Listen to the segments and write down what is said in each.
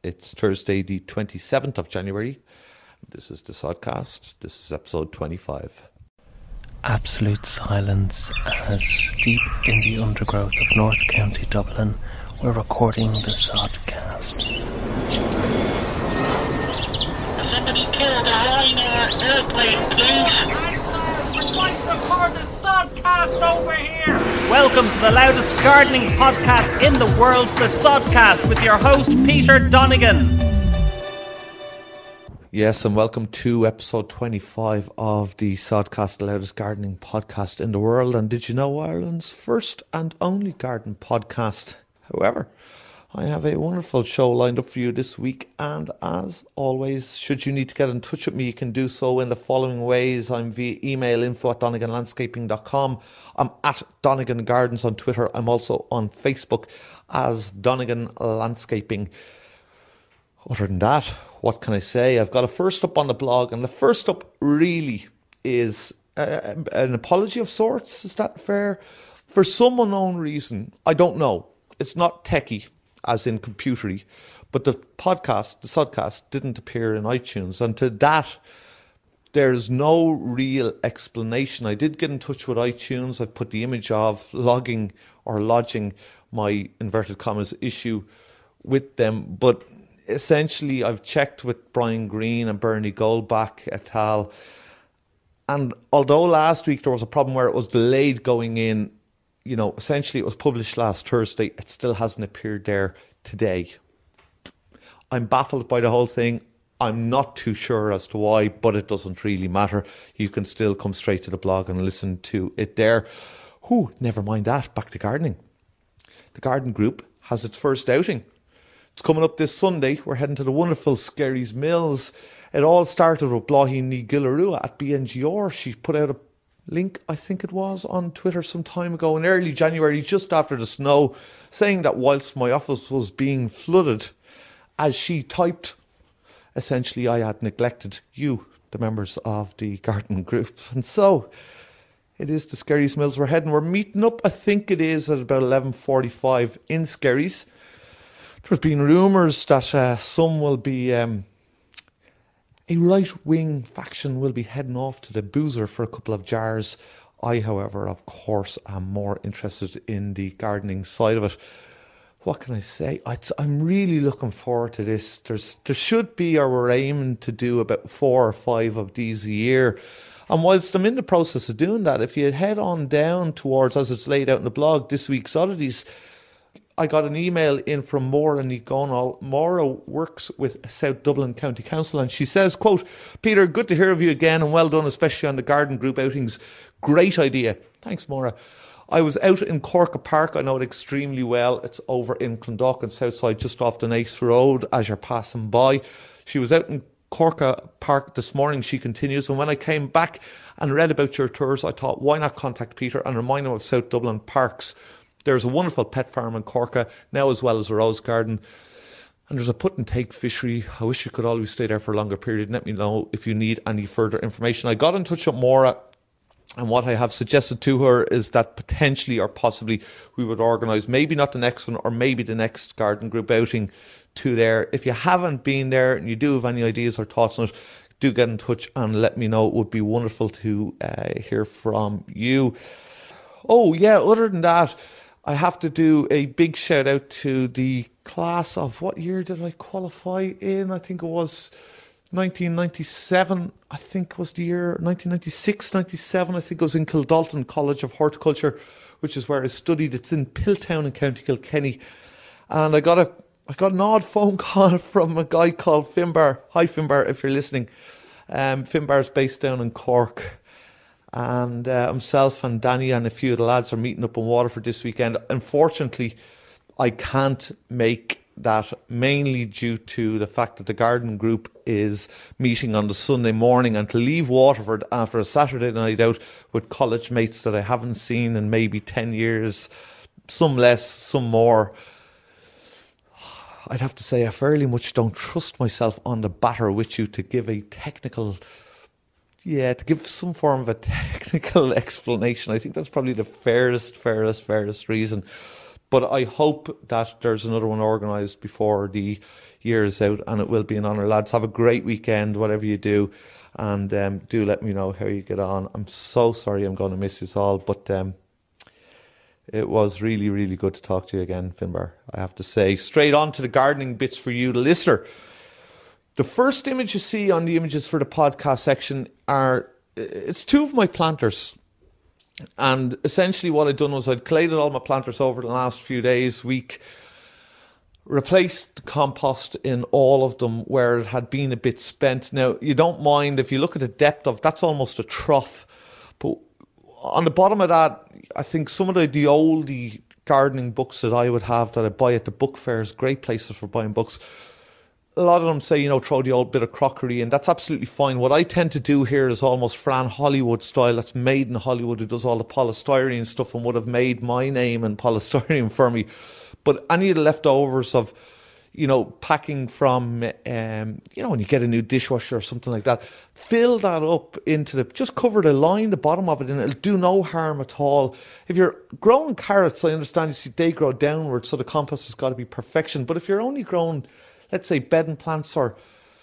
It's Thursday, the 27th of January. This is the Sodcast. This is episode 25. Absolute silence as deep in the undergrowth of North County Dublin, we're recording the Sodcast. Somebody killed a Ryanair airplane, please. We're trying to record the Sodcast over here. Welcome to the loudest gardening podcast in the world, the Sodcast, with your host, Peter Donegan. Yes, and welcome to episode 25 of the Sodcast, the loudest gardening podcast in the world. And did you know, Ireland's first and only garden podcast? However, I have a wonderful show lined up for you this week. And as always, should you need to get in touch with me, you can do so in the following ways. I'm via email, info@doneganlandscaping.com. I'm at Donegan Gardens on Twitter. I'm also on Facebook as Donegan Landscaping. Other than that, what can I say? I've got a first up on the blog, and the first up really is an apology of sorts. Is that fair? For some unknown reason, I don't know. It's not techie, as in computery, but the podcast, the Sodcast, didn't appear in iTunes, and to that, there's no real explanation. I did get in touch with iTunes. I've put the image of lodging my inverted commas issue with them, but essentially, I've checked with Brian Green and Bernie Goldbach et al. And although last week there was a problem where it was delayed going in, essentially it was published last Thursday, it still hasn't appeared there today. I'm baffled by the whole thing. I'm not too sure as to why, but it doesn't really matter. You can still come straight to the blog and listen to it there. Never mind that, back to gardening. The garden group has its first outing. It's coming up this Sunday. We're heading to the wonderful Skerries Mills. It all started with Blaheen Ní Gillarua at BNGR. She put out a link, I think it was, on Twitter some time ago in early January, just after the snow, saying that whilst my office was being flooded, as she typed, essentially I had neglected you, the members of the garden group. And so it is the Skerries Mills we're heading. We're meeting up, I think it is, at about 11:45 in Skerries. There's been rumours that some will be, a right-wing faction will be heading off to the Boozer for a couple of jars. I, however, of course, am more interested in the gardening side of it. What can I say? I'm really looking forward to this. There should be, or we're aiming to do about 4 or 5 of these a year. And whilst I'm in the process of doing that, if you head on down towards, as it's laid out in the blog, this week's oddities, I got an email in from Maura Nigonal. Maura works with South Dublin County Council, and she says, quote, "Peter, good to hear of you again, and well done, especially on the garden group outings. Great idea." Thanks, Maura. "I was out in Corca Park. I know it extremely well. It's over in Clondalkin, Southside, just off the Naas Road as you're passing by." She was out in Corca Park this morning, she continues, "and when I came back and read about your tours, I thought, why not contact Peter and remind him of South Dublin Parks. There's a wonderful pet farm in Corca now, as well as a rose garden. And there's a put and take fishery. I wish you could always stay there for a longer period. Let me know if you need any further information." I got in touch with Maura, and what I have suggested to her is that potentially or possibly we would organise maybe not the next one, or maybe the next garden group outing to there. If you haven't been there and you do have any ideas or thoughts on it, do get in touch and let me know. It would be wonderful to hear from you. Oh yeah, other than that, I have to do a big shout out to the class of, what year did I qualify in? I think it was 1997. I think was the year 1996, 97. I think it was in Kildalton College of Horticulture, which is where I studied. It's in Piltown in County Kilkenny. And I got an odd phone call from a guy called Finbar. Hi Finbar, if you're listening. Finbar's based down in Cork. And himself and Danny and a few of the lads are meeting up in Waterford this weekend. Unfortunately, I can't make that, mainly due to the fact that the garden group is meeting on the Sunday morning, and to leave Waterford after a Saturday night out with college mates that I haven't seen in maybe 10 years, some less, some more. I'd have to say I fairly much don't trust myself on the batter with you to give a technical... Yeah, to give some form of a technical explanation. I think that's probably the fairest reason. But I hope that there's another one organised before the year is out, and it will be an honour. Lads, have a great weekend, whatever you do, and do let me know how you get on. I'm so sorry I'm going to miss you all, but it was really, really good to talk to you again, Finbar, I have to say. Straight on to the gardening bits for you, the listener. The first image you see on the images for the podcast section it's two of my planters. And essentially what I'd done was I'd collated all my planters over the last few days, week, replaced the compost in all of them where it had been a bit spent. Now, you don't mind if you look at the depth of, that's almost a trough. But on the bottom of that, I think some of the oldie gardening books that I would have that I buy at the book fairs, great places for buying books, a lot of them say, throw the old bit of crockery in. That's absolutely fine. What I tend to do here is almost Fran Hollywood style. That's made in Hollywood, who does all the polystyrene stuff and would have made my name in polystyrene for me. But any of the leftovers of, packing from, when you get a new dishwasher or something like that, fill that up into just cover line the bottom of it, and it'll do no harm at all. If you're growing carrots, I understand, you see, they grow downwards, so the compost has got to be perfection. But if you're only growing, let's say, bedding plants or,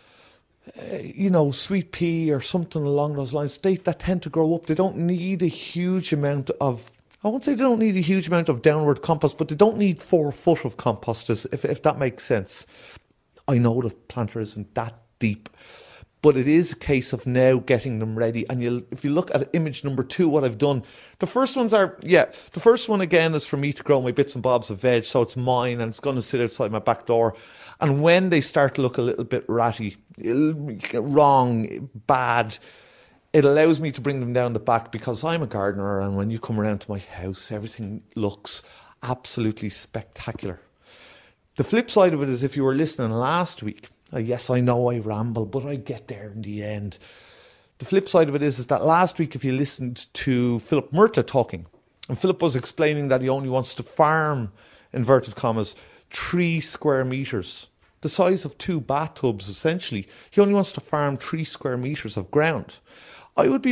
sweet pea or something along those lines, that tend to grow up. They don't need a huge amount of, I won't say they don't need a huge amount of downward compost, but they don't need 4 foot of compost, if that makes sense. I know the planter isn't that deep, but it is a case of now getting them ready. And if you look at image number 2, what I've done, the first one again is for me to grow my bits and bobs of veg, so it's mine and it's going to sit outside my back door. And when they start to look a little bit ratty, wrong, bad, it allows me to bring them down the back, because I'm a gardener, and when you come around to my house, everything looks absolutely spectacular. The flip side of it is, if you were listening last week, yes, I know I ramble, but I get there in the end. The flip side of it is that last week, if you listened to Philip Murta talking, and Philip was explaining that he only wants to farm, inverted commas, 3 square metres, the size of 2 bathtubs, essentially. He only wants to farm 3 square metres of ground. I'd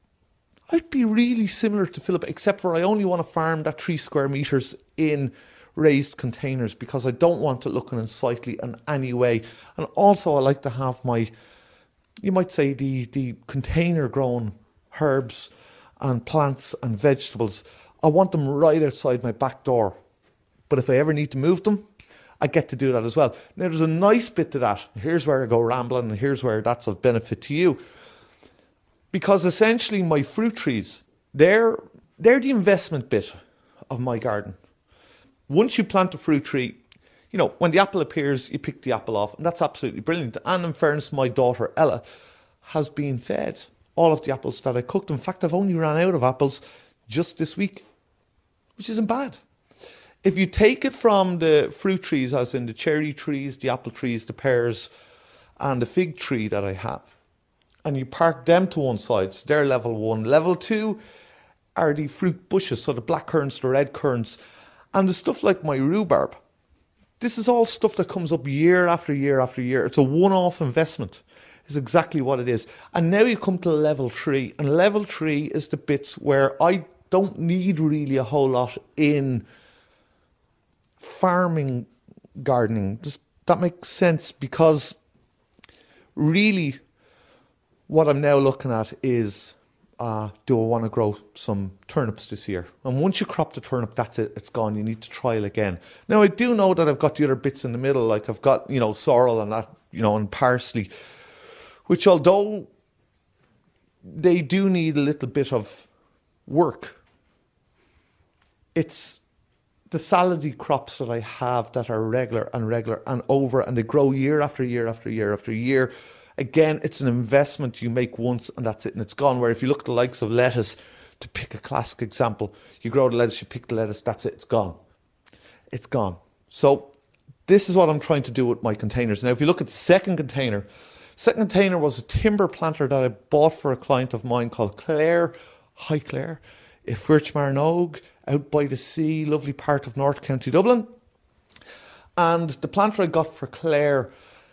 be really similar to Philip, except for I only want to farm that 3 square metres in raised containers, because I don't want it looking unsightly in any way. And also I like to have my, you might say, the container grown herbs and plants and vegetables. I want them right outside my back door. But if I ever need to move them, I get to do that as well. Now, there's a nice bit to that. Here's where I go rambling, and here's where that's of benefit to you. Because essentially my fruit trees, they're the investment bit of my garden. Once you plant a fruit tree, when the apple appears, you pick the apple off, and that's absolutely brilliant. And in fairness, my daughter Ella has been fed all of the apples that I cooked. In fact, I've only ran out of apples just this week, which isn't bad. If you take it from the fruit trees, as in the cherry trees, the apple trees, the pears, and the fig tree that I have, and you park them to one side, so they're level 1. Level 2 are the fruit bushes, so the black currants, the red currants, and the stuff like my rhubarb. This is all stuff that comes up year after year after year. It's a one-off investment, is exactly what it is. And now you come to level 3, and level 3 is the bits where I don't need really a whole lot in farming gardening. Does that make sense? Because really what I'm now looking at is, do I want to grow some turnips this year? And once you crop the turnip, that's it, it's gone. You need to trial again. Now, I do know that I've got the other bits in the middle, like I've got, sorrel and that, and parsley, which, although they do need a little bit of work, it's the salady crops that I have that are regular and over, and they grow year after year after year after year. Again, it's an investment you make once and that's it, and it's gone. Where if you look at the likes of lettuce, to pick a classic example, you grow the lettuce, you pick the lettuce, that's it, it's gone. It's gone. So this is what I'm trying to do with my containers. Now, if you look at the second container was a timber planter that I bought for a client of mine called Claire. Hi, Claire. Ifirch Marnogue, out by the sea, lovely part of North County Dublin. And the planter I got for Claire,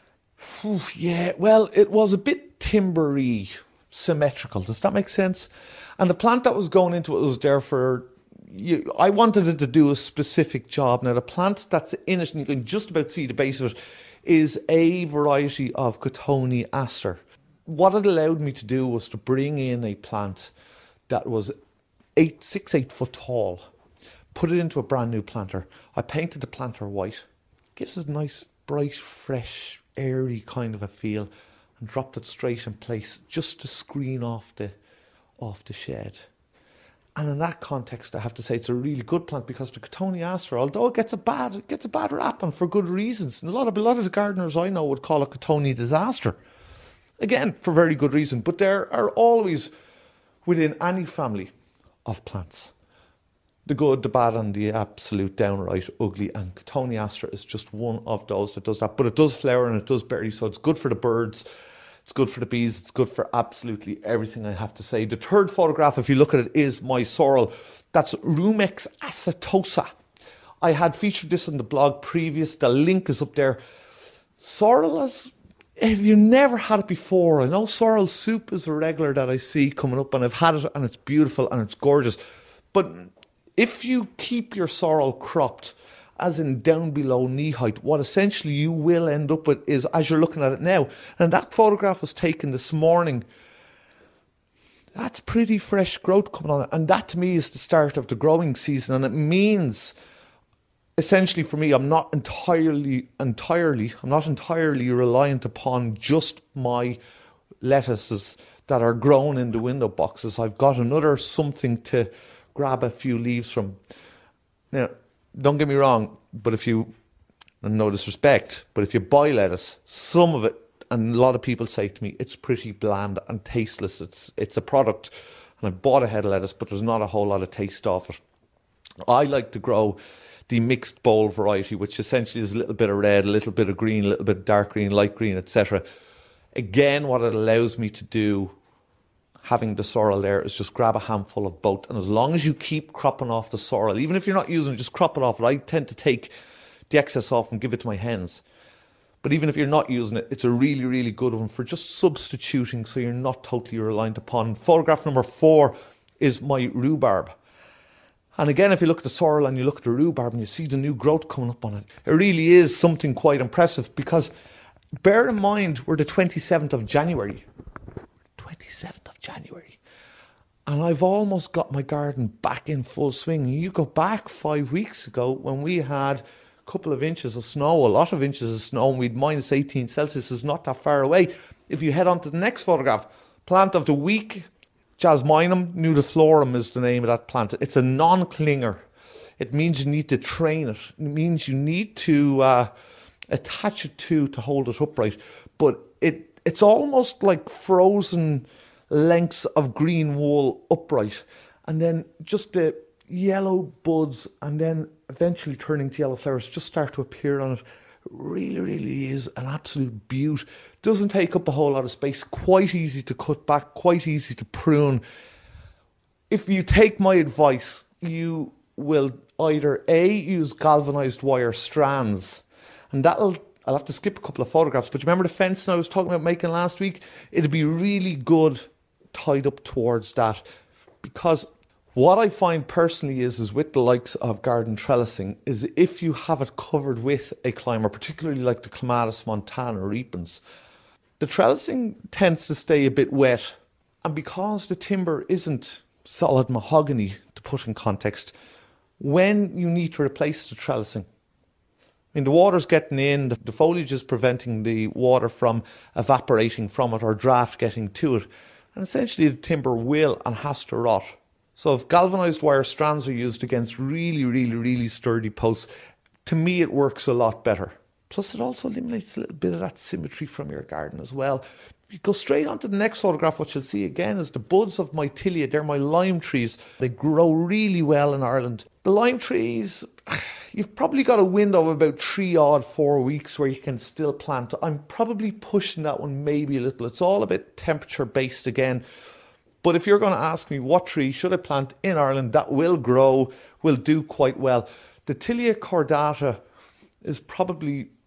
it was a bit timbery, symmetrical. Does that make sense? And the plant that was going into it was there for I wanted it to do a specific job. Now, the plant that's in it, and you can just about see the base of it, is a variety of Cotoneaster aster. What it allowed me to do was to bring in a plant that was 8 foot tall, put it into a brand new planter. I painted the planter white, gives it a nice, bright, fresh, airy kind of a feel, and dropped it straight in place just to screen off the shed. And in that context, I have to say it's a really good plant, because the Cotoneaster, although it gets a bad rap, and for good reasons, and a lot of the gardeners I know would call it Cotoneaster disaster. Again, for very good reason. But there are always, within any family of plants, the good, the bad, and the absolute downright ugly. And Cotoneaster is just one of those that does that. But it does flower and it does berry, so it's good for the birds, it's good for the bees, it's good for absolutely everything, I have to say. The third photograph, if you look at it, is my sorrel. That's Rumex acetosa. I had featured this on the blog previous. The link is up there. Sorrel is, if you never had it before, I know sorrel soup is a regular that I see coming up, and I've had it, and it's beautiful and it's gorgeous. But if you keep your sorrel cropped, as in down below knee height, what essentially you will end up with is, as you're looking at it now, and that photograph was taken this morning, that's pretty fresh growth coming on it. And that to me is the start of the growing season. And it means, essentially for me, I'm not entirely reliant upon just my lettuces that are grown in the window boxes. I've got another something to grab a few leaves from. Now, don't get me wrong, but if you, and no disrespect, but if you buy lettuce, some of it, and a lot of people say to me, it's pretty bland and tasteless. It's a product, and I bought a head of lettuce, but there's not a whole lot of taste off it. I like to grow the mixed bowl variety, which essentially is a little bit of red, a little bit of green, a little bit of dark green, light green, etc. Again, what it allows me to do, having the sorrel there, is just grab a handful of both. And as long as you keep cropping off the sorrel, even if you're not using it, just crop it off. I tend to take the excess off and give it to my hens. But even if you're not using it, it's a really, really good one for just substituting, so you're not totally reliant upon. Photograph number 4 is my rhubarb. And again, if you look at the sorrel and you look at the rhubarb and you see the new growth coming up on it, it really is something quite impressive, because bear in mind, we're the 27th of January. 27th of January. And I've almost got my garden back in full swing. You go back 5 weeks ago when we had a couple of inches of snow, a lot of inches of snow, and we'd minus 18 Celsius, is not that far away. If you head on to the next photograph, plant of the week, Jasminum nudiflorum is the name of that plant. It's a non-clinger. It means you need to train it. It means you need to attach it to hold it upright. But it's almost like frozen lengths of green wool upright. And then just the yellow buds, and then eventually turning to yellow flowers, just start to appear on it. It really, really is an absolute beaut. Doesn't take up a whole lot of space. Quite easy to cut back, quite easy to prune. If you take my advice, you will either A, use galvanized wire strands, and I'll have to skip a couple of photographs, but you remember the fencing I was talking about making last week? It'd be really good tied up towards that, because what I find personally is with the likes of garden trellising, is if you have it covered with a climber, particularly like the Clematis montana repens, the trellising tends to stay a bit wet. And because the timber isn't solid mahogany, to put in context, when you need to replace the trellising, I mean, the water's getting in, the foliage is preventing the water from evaporating from it or draft getting to it. And essentially the timber will and has to rot. So if galvanized wire strands are used against really, really, really sturdy posts, to me it works a lot better. Plus it also eliminates a little bit of that symmetry from your garden as well. If you go straight on to the next photograph, what you'll see again is the buds of my tilia. They're my lime trees. They grow really well in Ireland. The lime trees, you've probably got a window of about 4 weeks where you can still plant. I'm probably pushing that one maybe a little. It's all a bit temperature based again. But if you're going to ask me what tree should I plant in Ireland that will grow, will do quite well, the Tilia cordata is probably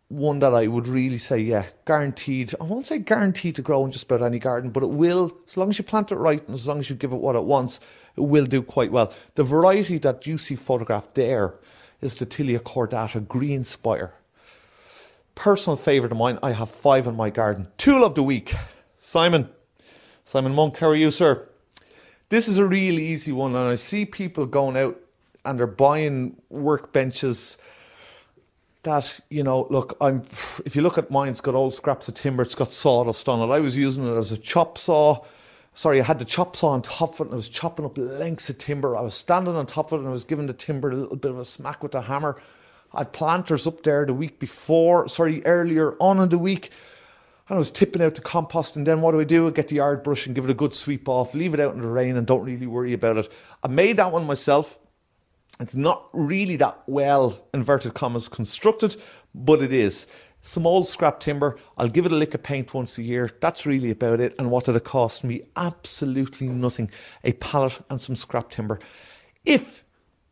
one that I would really say, yeah, guaranteed. I won't say guaranteed to grow in just about any garden, but it will, as long as you plant it right and as long as you give it what it wants, it will do quite well. The variety that you see photographed there is the Tilia cordata Green Spire. Personal favourite of mine. I have 5 in my garden. Tool of the week, Simon Monk. How are you, sir? This is a really easy one, and I see people going out and they're buying workbenches that, you know, look, if you look at mine, it's got old scraps of timber, it's got sawdust on it. I was using it as a chop saw. Sorry, I had the chop saw on top of it and I was chopping up lengths of timber. I was standing on top of it and I was giving the timber a little bit of a smack with the hammer. I had planters up there earlier on in the week, and I was tipping out the compost, and then what do? I get the yard brush and give it a good sweep off, leave it out in the rain and don't really worry about it. I made that one myself. It's not really that well, inverted commas, constructed, but it is. Some old scrap timber. I'll give it a lick of paint once a year. That's really about it. And what did it cost me? Absolutely nothing. A pallet and some scrap timber. If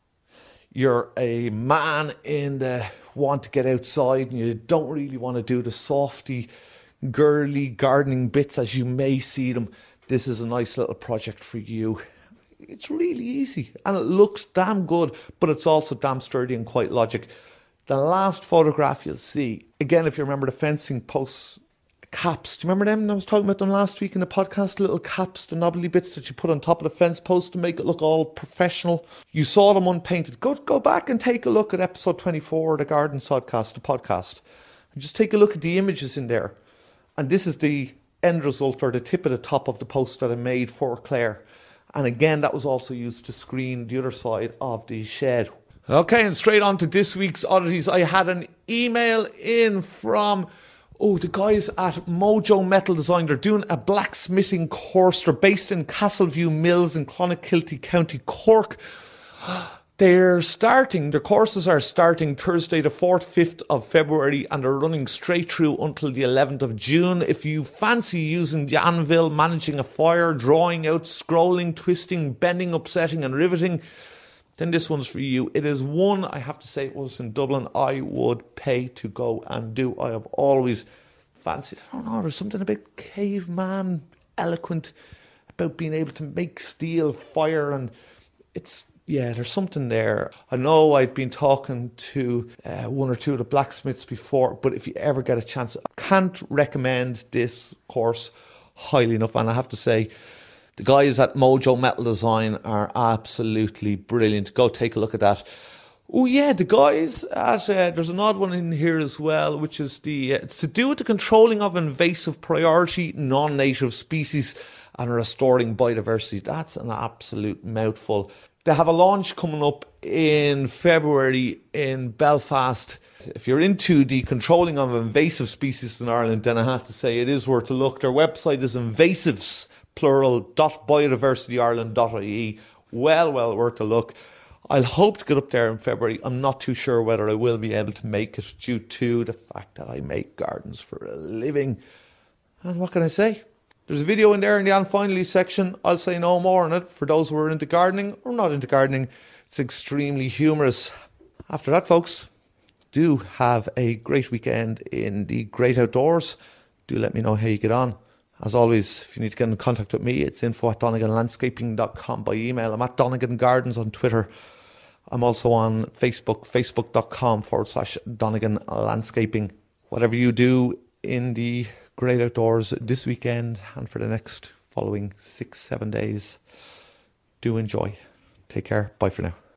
you're a man want to get outside and you don't really want to do the softy, girly gardening bits as you may see them, this is a nice little project for you. It's really easy and it looks damn good, but it's also damn sturdy and quite logic. The last photograph you'll see, again, if you remember the fencing posts, caps. Do you remember them? I was talking about them last week in the podcast, little caps, the knobbly bits that you put on top of the fence post to make it look all professional. You saw them unpainted. Go back and take a look at episode 24 of the Garden Sodcast, the podcast, and just take a look at the images in there. And this is the end result, or the tip of the top of the post that I made for Claire. And again, that was also used to screen the other side of the shed. Okay, and straight on to this week's oddities. I had an email in from the guys at Mojo Metal Design. They're doing a blacksmithing course. They're based in Castleview Mills in Clonakilty, County Cork. Their courses are starting Thursday the 4th, 5th of February, and they're running straight through until the 11th of June. If you fancy using the anvil, managing a fire, drawing out, scrolling, twisting, bending, upsetting and riveting, then this one's for you. It is one, I have to say, it was in Dublin, I would pay to go and do. I have always fancied, I don't know, there's something a bit caveman eloquent about being able to make steel, fire, and there's something there. I know I'd been talking to one or two of the blacksmiths before, but if you ever get a chance, I can't recommend this course highly enough. And I have to say, the guys at Mojo Metal Design are absolutely brilliant. Go take a look at that. Oh yeah, the guys at, there's an odd one in here as well, which is it's to do with the controlling of invasive priority non-native species and restoring biodiversity. That's an absolute mouthful. They have a launch coming up in February in Belfast. If you're into the controlling of invasive species in Ireland, then I have to say it is worth a look. Their website is invasives, plural, .biodiversityireland.ie. Well worth a look. I'll hope to get up there in February. I'm not too sure whether I will be able to make it due to the fact that I make gardens for a living. And what can I say? There's a video in there in the And Finally section. I'll say no more on it. For those who are into gardening or not into gardening, it's extremely humorous. After that, folks, do have a great weekend in the great outdoors. Do let me know how you get on. As always, if you need to get in contact with me, it's info@DonniganLandscaping.com by email. I'm at Donegan Gardens on Twitter. I'm also on Facebook, facebook.com/Donegan Landscaping. Whatever you do in the great outdoors this weekend and for the next following 6-7 days, do enjoy. Take care. Bye for now.